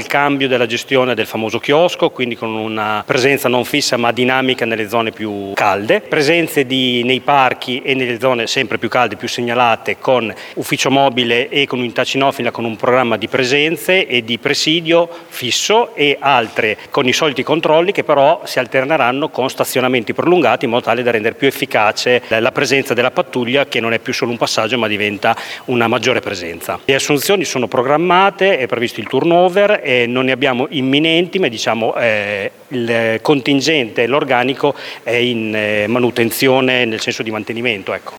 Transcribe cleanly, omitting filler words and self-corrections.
cambio della gestione del famoso chiosco, quindi con una presenza non fissa ma dinamica nelle zone più calde, presenze nei parchi e nelle zone sempre più calde, più segnalate, con ufficio mobile e con unità cinofila, con un programma di presenze e di presidio fisso, e altre con i soliti controlli che però si alterneranno con stazionamenti prolungati in modo tale da rendere più efficace la presenza della pattuglia, che non è più solo un passaggio ma diventa una maggiore presenza. Le assunzioni sono programmate, è previsto il turnover e non ne abbiamo imminenti, ma il contingente, l'organico è in manutenzione, nel senso di mantenimento.